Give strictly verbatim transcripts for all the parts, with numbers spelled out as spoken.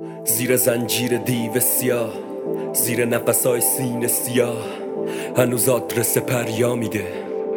زیر زنجیر دیو سیاه، زیر نفسای سینه سیاه، هنوز آدرس پریا میده.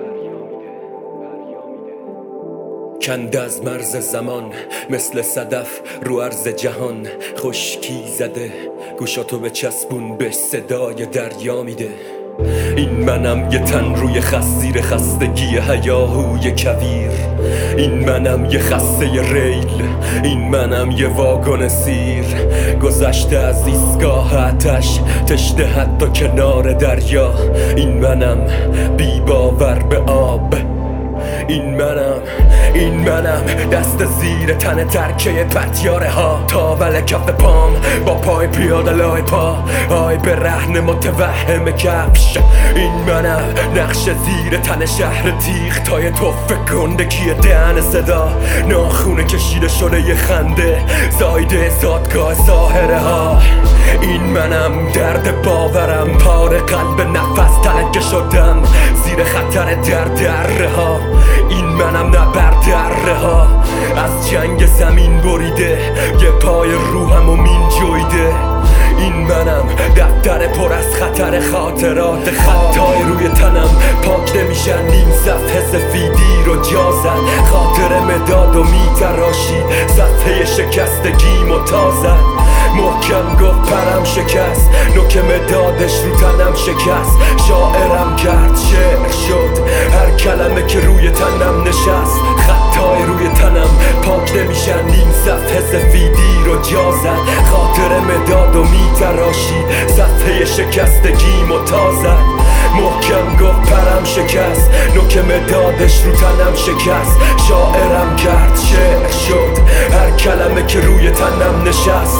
کنده از مرز زمان مثل صدف رو عرض جهان، خشکی زده گوشاتو به چسبون به صدای دریا میده. این منم یه تن روی خست زیر خستگی هیاهوی کویر، این منم یه خسته ریل، این منم یه واگن سیر، گذشته از ایستگاه آتش تشنه حتی کنار دریا. این منم بی باور به آب، این منم این منم دست زیر تن ترکه پتیاره ها، تاول کف پام با پای پیاده لای پا، آی به رهن متوهم کفش. این منم نقش زیر تن شهر تیغ تای توفه گندگی دهن صدا، ناخونه کشیده شده یه خنده زایده زادگاه ساحره ها. این منم درد باورم، پاره قلب نفس تلکه شدم زیر خطر در دره ها. این منم نبر دره ها، از جنگ زمین بریده یه پای روحم و مین جویده. این منم دفتر پر از خطر خاطرات، خطای روی تنم پاک نمیشن، نیم صفحه سفیدی رو جا زد، خاطر مداد و میتراشی صفحه شکستگیم و تازد. محکم گفت پرم شکست، نوک مدادش رو تنم شکست، شاعرم کرد شعر شد هر کلمه که روی تنم نشست. خطای روی تنم پاک نمیشن، نیم صفحه سفیدی رو جا زد، خاطر مداد و میتراشی صفحه شکستگیم و تازد. محکم گفت پرم شکست، نوک مدادش رو تنم شکست، شاعرم کرد شعر شد هر کلمه که روی تنم نشست.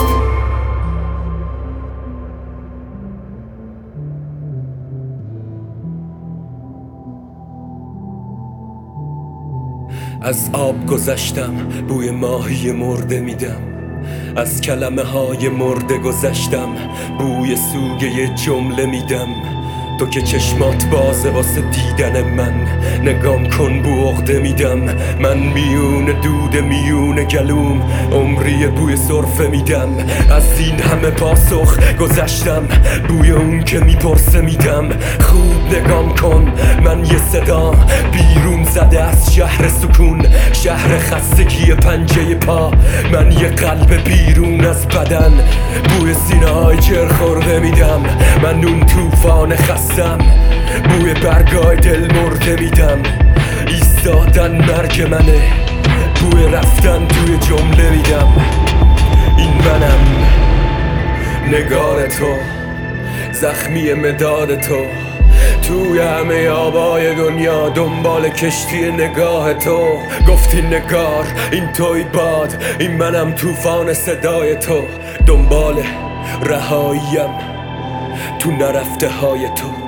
از آب گذشتم بوی ماهی مرده میدم، از کلمه های مرده گذشتم بوی سوگه جمله میدم. تو که چشمات بازه واسه دیدن من، نگام کن بو عقده میدم. من میون دود میون گلوم عمری بوی سرفه میدم، از این همه پاسخ گذشتم بوی اون که میپرسه میدم. خوب نگام کن من یه صدا بیرون زده از شهر سکون، شهر خستگی پنجه پا، من یه قلب بیرون از بدن بوی سینه های جر خورده میدم. من اون توفان خستم بوی برگای دل مرده میدم، ایستادن مرگ منه بوی رفتن توی جمله میدم. این منم نگار تو، زخمی مداد تو، توی همه آبای دنیا دنبال کشتی نگاه تو. گفتی نگار این توی باد، این منم توفان صدای تو، دنبال رهاییم تو نرفته های تو.